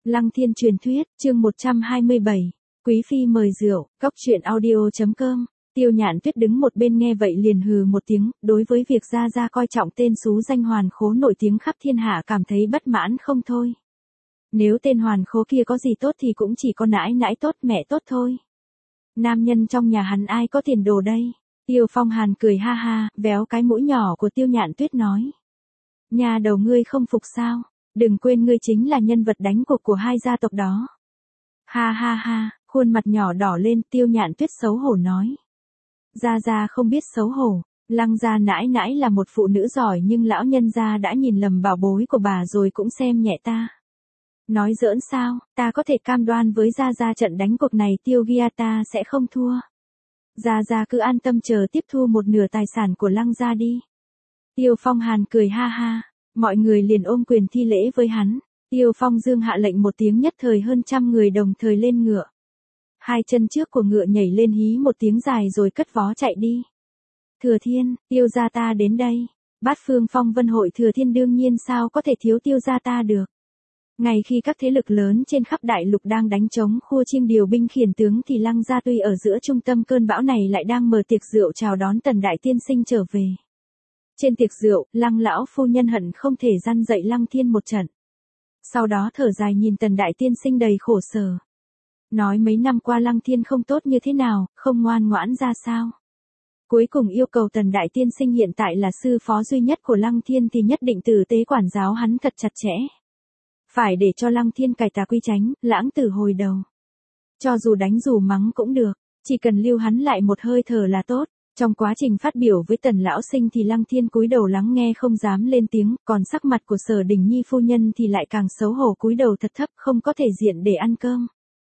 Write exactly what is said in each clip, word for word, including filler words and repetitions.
Lăng Thiên truyền thuyết, chương một trăm hai mươi bảy. Quý phi mời rượu, cốc truyện audio.com. Tiêu Nhạn Tuyết đứng một bên nghe vậy liền hừ một tiếng, đối với việc Gia Gia coi trọng tên xú danh Hoàn Khố nổi tiếng khắp thiên hạ cảm thấy bất mãn không thôi. Nếu tên Hoàn Khố kia có gì tốt thì cũng chỉ có nãi nãi tốt mẹ tốt thôi. Nam nhân trong nhà hắn ai có tiền đồ đây? Tiêu Phong Hàn cười ha ha, véo cái mũi nhỏ của Tiêu Nhạn Tuyết nói. Nhà đầu ngươi không phục sao? Đừng quên ngươi chính là nhân vật đánh cuộc của hai gia tộc đó. Ha ha ha, khuôn mặt nhỏ đỏ lên, Tiêu Nhạn Tuyết xấu hổ nói. Gia Gia không biết xấu hổ, Lăng gia nãi nãi là một phụ nữ giỏi nhưng lão nhân gia đã nhìn lầm bảo bối của bà rồi cũng xem nhẹ ta. Nói giỡn sao, ta có thể cam đoan với Gia Gia trận đánh cuộc này Tiêu Gia sẽ không thua. Gia Gia cứ an tâm chờ tiếp thu một nửa tài sản của Lăng gia đi. Tiêu Phong Hàn cười ha ha, mọi người liền ôm quyền thi lễ với hắn. Tiêu Phong Dương hạ lệnh một tiếng nhất thời hơn trăm người đồng thời lên ngựa. Hai chân trước của ngựa nhảy lên hí một tiếng dài rồi cất vó chạy đi. Thừa Thiên, Tiêu gia ta đến đây. Bát phương phong vân hội Thừa Thiên đương nhiên sao có thể thiếu Tiêu gia ta được. Ngày khi các thế lực lớn trên khắp đại lục đang đánh chống khua chiêng điều binh khiển tướng thì Lăng gia tuy ở giữa trung tâm cơn bão này lại đang mở tiệc rượu chào đón Tần đại tiên sinh trở về. Trên tiệc rượu, Lăng lão phu nhân hận không thể răn dạy Lăng Thiên một trận. Sau đó thở dài nhìn Tần đại tiên sinh đầy khổ sở. Nói mấy năm qua Lăng Thiên không tốt như thế nào, không ngoan ngoãn ra sao. Cuối cùng yêu cầu Tần đại tiên sinh hiện tại là sư phó duy nhất của Lăng Thiên thì nhất định tử tế quản giáo hắn thật chặt chẽ. Phải để cho Lăng Thiên cải tà quy chánh, lãng tử hồi đầu. Cho dù đánh dù mắng cũng được, chỉ cần lưu hắn lại một hơi thở là tốt. Trong quá trình phát biểu với Tần lão sinh thì Lăng Thiên cúi đầu lắng nghe không dám lên tiếng, còn sắc mặt của Sở Đình Nhi phu nhân thì lại càng xấu hổ cúi đầu thật thấp không có thể diện để ăn cơm.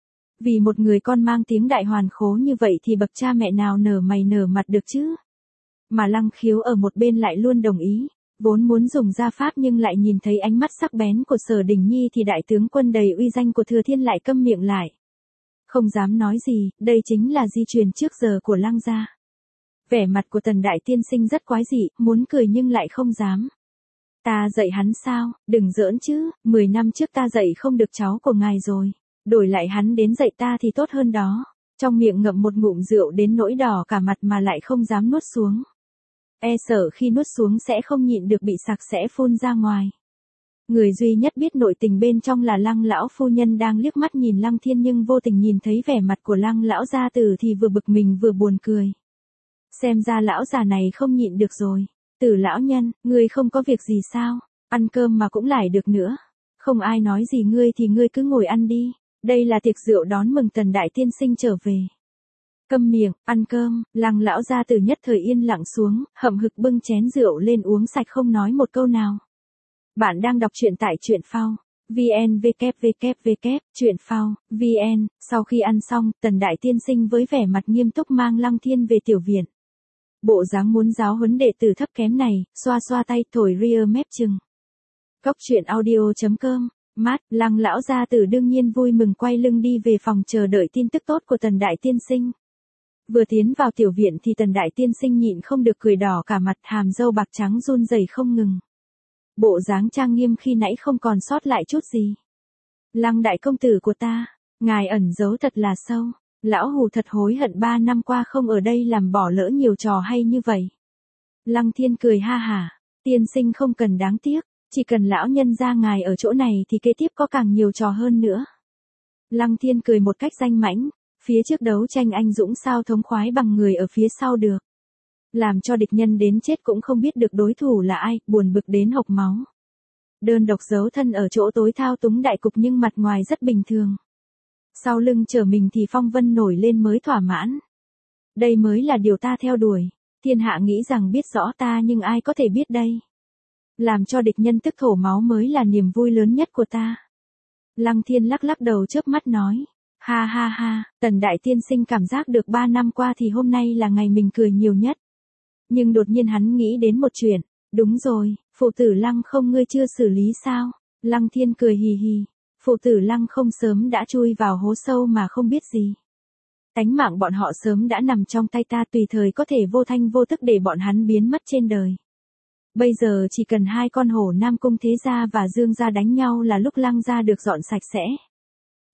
Vì một người con mang tiếng đại hoàn khố như vậy thì bậc cha mẹ nào nở mày nở mặt được chứ. Mà Lăng Khiếu ở một bên lại luôn đồng ý, vốn muốn dùng gia pháp nhưng lại nhìn thấy ánh mắt sắc bén của Sở Đình Nhi thì đại tướng quân đầy uy danh của Thừa Thiên lại câm miệng lại. Không dám nói gì, đây chính là di truyền trước giờ của Lăng gia. Vẻ mặt của Tần đại tiên sinh rất quái dị, muốn cười nhưng lại không dám. Ta dạy hắn sao, đừng giỡn chứ, mười năm trước ta dạy không được cháu của ngài rồi. Đổi lại hắn đến dạy ta thì tốt hơn đó. Trong miệng ngậm một ngụm rượu đến nỗi đỏ cả mặt mà lại không dám nuốt xuống. E sợ khi nuốt xuống sẽ không nhịn được bị sặc sẽ phun ra ngoài. Người duy nhất biết nội tình bên trong là Lăng lão phu nhân đang liếc mắt nhìn Lăng Thiên nhưng vô tình nhìn thấy vẻ mặt của Lăng lão gia tử thì vừa bực mình vừa buồn cười. Xem ra lão già này không nhịn được rồi. Tử lão nhân, ngươi không có việc gì sao? Ăn cơm mà cũng lại được nữa. Không ai nói gì ngươi thì ngươi cứ ngồi ăn đi. Đây là tiệc rượu đón mừng Tần đại tiên sinh trở về. Câm miệng, ăn cơm, Lăng lão gia tử nhất thời yên lặng xuống, hậm hực bưng chén rượu lên uống sạch không nói một câu nào. Bạn đang đọc truyện tại truyện phao. vn www truyện phao vn. Sau khi ăn xong, Tần đại tiên sinh với vẻ mặt nghiêm túc mang Lăng Thiên về tiểu viện. Bộ dáng muốn giáo huấn đệ tử thấp kém này, xoa xoa tay thổi ria mép chừng. Cốc truyện audio.com. Mát, Lăng lão gia tử đương nhiên vui mừng quay lưng đi về phòng chờ đợi tin tức tốt của Tần đại tiên sinh. Vừa tiến vào tiểu viện thì Tần đại tiên sinh nhịn không được cười đỏ cả mặt, hàm râu bạc trắng run rẩy không ngừng. Bộ dáng trang nghiêm khi nãy không còn sót lại chút gì. Lăng đại công tử của ta, ngài ẩn giấu thật là sâu. Lão hù thật hối hận ba năm qua không ở đây làm bỏ lỡ nhiều trò hay như vậy. Lăng Thiên cười ha hả, tiên sinh không cần đáng tiếc, chỉ cần lão nhân gia ngài ở chỗ này thì kế tiếp có càng nhiều trò hơn nữa. Lăng Thiên cười một cách danh mãnh, phía trước đấu tranh anh dũng sao thống khoái bằng người ở phía sau được. Làm cho địch nhân đến chết cũng không biết được đối thủ là ai, buồn bực đến hộc máu. Đơn độc giấu thân ở chỗ tối thao túng đại cục nhưng mặt ngoài rất bình thường. Sau lưng chờ mình thì phong vân nổi lên mới thỏa mãn. Đây mới là điều ta theo đuổi. Thiên hạ nghĩ rằng biết rõ ta nhưng ai có thể biết đây. Làm cho địch nhân tức thổ máu mới là niềm vui lớn nhất của ta. Lăng Thiên lắc lắc đầu chớp mắt nói. Ha ha ha, Tần đại tiên sinh cảm giác được ba năm qua thì hôm nay là ngày mình cười nhiều nhất. Nhưng đột nhiên hắn nghĩ đến một chuyện. Đúng rồi, phụ tử Lăng không ngươi chưa xử lý sao? Lăng Thiên cười hì hì. Phụ tử Lăng không sớm đã chui vào hố sâu mà không biết gì. Tánh mạng bọn họ sớm đã nằm trong tay ta tùy thời có thể vô thanh vô tức để bọn hắn biến mất trên đời. Bây giờ chỉ cần hai con hổ Nam Cung Thế Gia và Dương Gia đánh nhau là lúc Lăng Gia được dọn sạch sẽ.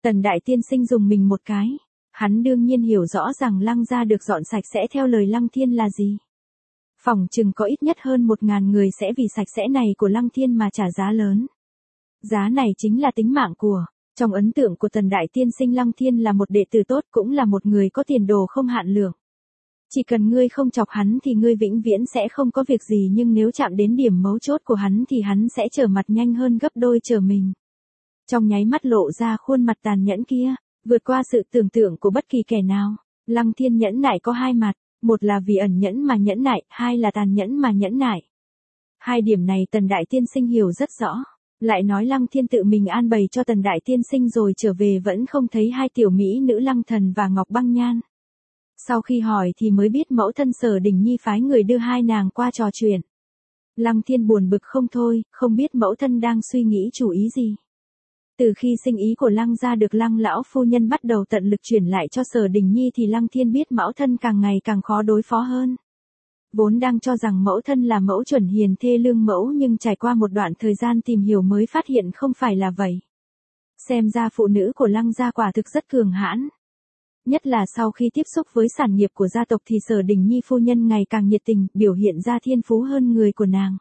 Tần Đại Tiên Sinh dùng mình một cái. Hắn đương nhiên hiểu rõ rằng Lăng gia được dọn sạch sẽ theo lời Lăng Thiên là gì. Phỏng chừng có ít nhất hơn một ngàn người sẽ vì sạch sẽ này của Lăng Thiên mà trả giá lớn. Giá này chính là tính mạng của. Trong ấn tượng của Tần Đại Tiên Sinh, Lăng Thiên là một đệ tử tốt, cũng là một người có tiền đồ không hạn lượng. Chỉ cần ngươi không chọc hắn thì ngươi vĩnh viễn sẽ không có việc gì, nhưng nếu chạm đến điểm mấu chốt của hắn thì hắn sẽ trở mặt nhanh hơn gấp đôi trở mình. Trong nháy mắt lộ ra khuôn mặt tàn nhẫn kia, vượt qua sự tưởng tượng của bất kỳ kẻ nào. Lăng Thiên nhẫn nại có hai mặt, một là vì ẩn nhẫn mà nhẫn nại, hai là tàn nhẫn mà nhẫn nại. Hai điểm này Tần Đại Tiên Sinh hiểu rất rõ. Lại nói Lăng Thiên tự mình an bày cho Tần Đại Tiên Sinh rồi trở về vẫn không thấy hai tiểu mỹ nữ Lăng Thần và Ngọc Băng Nhan. Sau khi hỏi thì mới biết mẫu thân Sở Đình Nhi phái người đưa hai nàng qua trò chuyện. Lăng Thiên buồn bực không thôi, không biết mẫu thân đang suy nghĩ chủ ý gì. Từ khi sinh ý của Lăng gia được Lăng lão phu nhân bắt đầu tận lực chuyển lại cho Sở Đình Nhi thì Lăng Thiên biết mẫu thân càng ngày càng khó đối phó hơn. Vốn đang cho rằng mẫu thân là mẫu chuẩn hiền thê lương mẫu, nhưng trải qua một đoạn thời gian tìm hiểu mới phát hiện không phải là vậy. Xem ra phụ nữ của Lăng gia quả thực rất cường hãn. Nhất là sau khi tiếp xúc với sản nghiệp của gia tộc thì Sở Đình Nhi phu nhân ngày càng nhiệt tình, biểu hiện ra thiên phú hơn người của nàng.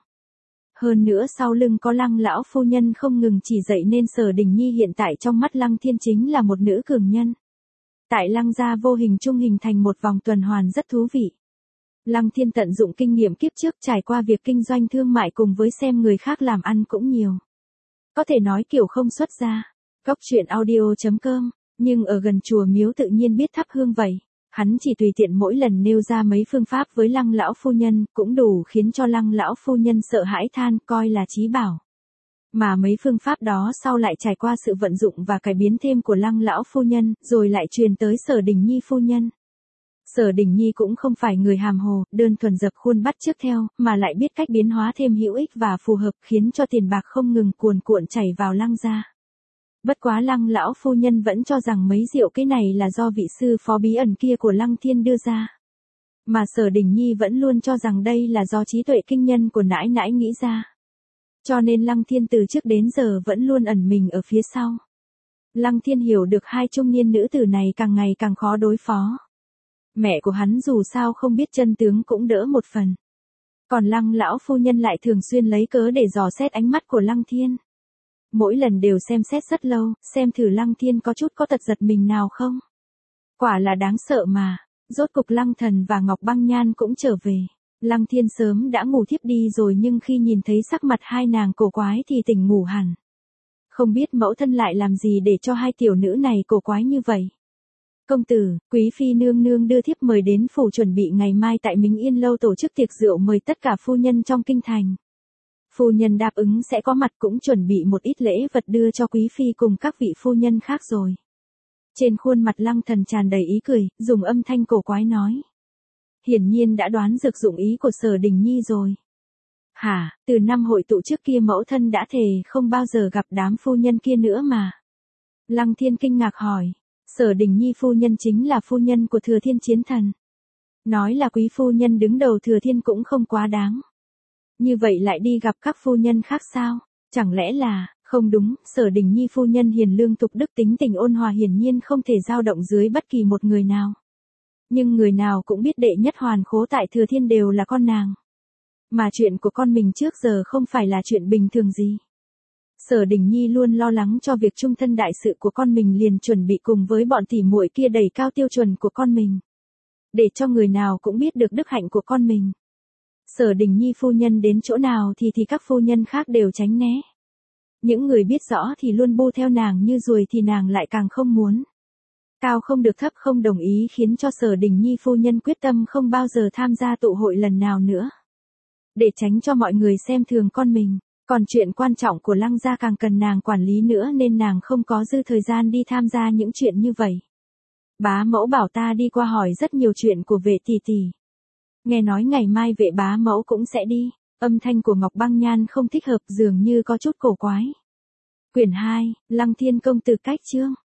Hơn nữa sau lưng có Lăng lão phu nhân không ngừng chỉ dạy nên Sở Đình Nhi hiện tại trong mắt Lăng Thiên chính là một nữ cường nhân. Tại Lăng gia vô hình chung hình thành một vòng tuần hoàn rất thú vị. Lăng Thiên tận dụng kinh nghiệm kiếp trước trải qua việc kinh doanh thương mại cùng với xem người khác làm ăn cũng nhiều. Có thể nói kiểu không xuất gia. Góc truyện audio chấm com, nhưng ở gần chùa miếu tự nhiên biết thắp hương vậy. Hắn chỉ tùy tiện mỗi lần nêu ra mấy phương pháp với Lăng lão phu nhân, cũng đủ khiến cho Lăng lão phu nhân sợ hãi than, coi là chí bảo. Mà mấy phương pháp đó sau lại trải qua sự vận dụng và cải biến thêm của Lăng lão phu nhân, rồi lại truyền tới Sở Đình Nhi phu nhân. Sở Đình Nhi cũng không phải người hàm hồ, đơn thuần dập khuôn bắt chước theo, mà lại biết cách biến hóa thêm hữu ích và phù hợp, khiến cho tiền bạc không ngừng cuồn cuộn chảy vào Lăng gia. Bất quá Lăng lão phu nhân vẫn cho rằng mấy rượu cái này là do vị sư phó bí ẩn kia của Lăng Thiên đưa ra. Mà Sở Đình Nhi vẫn luôn cho rằng đây là do trí tuệ kinh nhân của nãi nãi nghĩ ra. Cho nên Lăng Thiên từ trước đến giờ vẫn luôn ẩn mình ở phía sau. Lăng Thiên hiểu được hai trung niên nữ tử này càng ngày càng khó đối phó. Mẹ của hắn dù sao không biết chân tướng cũng đỡ một phần. Còn Lăng lão phu nhân lại thường xuyên lấy cớ để dò xét ánh mắt của Lăng Thiên. Mỗi lần đều xem xét rất lâu, xem thử Lăng Thiên có chút có tật giật mình nào không. Quả là đáng sợ mà. Rốt cục Lăng Thần và Ngọc Băng Nhan cũng trở về. Lăng Thiên sớm đã ngủ thiếp đi rồi, nhưng khi nhìn thấy sắc mặt hai nàng cổ quái thì tỉnh ngủ hẳn. Không biết mẫu thân lại làm gì để cho hai tiểu nữ này cổ quái như vậy. Công tử, quý phi nương nương đưa thiếp mời đến phủ chuẩn bị ngày mai tại Minh Yên lâu tổ chức tiệc rượu mời tất cả phu nhân trong kinh thành. Phu nhân đáp ứng sẽ có mặt, cũng chuẩn bị một ít lễ vật đưa cho quý phi cùng các vị phu nhân khác rồi. Trên khuôn mặt Lăng Thần tràn đầy ý cười, dùng âm thanh cổ quái nói. Hiển nhiên đã đoán được dụng ý của Sở Đình Nhi rồi. Hả, từ năm hội tụ trước kia mẫu thân đã thề không bao giờ gặp đám phu nhân kia nữa mà. Lăng Thiên kinh ngạc hỏi. Sở Đình Nhi phu nhân chính là phu nhân của Thừa Thiên Chiến Thần. Nói là quý phu nhân đứng đầu Thừa Thiên cũng không quá đáng. Như vậy lại đi gặp các phu nhân khác sao? Chẳng lẽ là, không đúng, Sở Đình Nhi phu nhân hiền lương tục đức, tính tình ôn hòa, hiển nhiên không thể dao động dưới bất kỳ một người nào. Nhưng người nào cũng biết đệ nhất hoàn khố tại Thừa Thiên đều là con nàng. Mà chuyện của con mình trước giờ không phải là chuyện bình thường gì. Sở Đình Nhi luôn lo lắng cho việc chung thân đại sự của con mình, liền chuẩn bị cùng với bọn tỉ muội kia đẩy cao tiêu chuẩn của con mình. Để cho người nào cũng biết được đức hạnh của con mình. Sở Đình Nhi phu nhân đến chỗ nào thì thì các phu nhân khác đều tránh né. Những người biết rõ thì luôn bu theo nàng như ruồi thì nàng lại càng không muốn. Cao không được thấp không đồng ý, khiến cho Sở Đình Nhi phu nhân quyết tâm không bao giờ tham gia tụ hội lần nào nữa. Để tránh cho mọi người xem thường con mình. Còn chuyện quan trọng của Lăng gia càng cần nàng quản lý nữa, nên nàng không có dư thời gian đi tham gia những chuyện như vậy. Bá mẫu bảo ta đi qua hỏi rất nhiều chuyện của vệ tỷ tỷ. Nghe nói ngày mai vệ bá mẫu cũng sẽ đi. Âm thanh của Ngọc Băng Nhan không thích hợp, dường như có chút cổ quái. Quyển hai, Lăng Thiên công tử cách chương.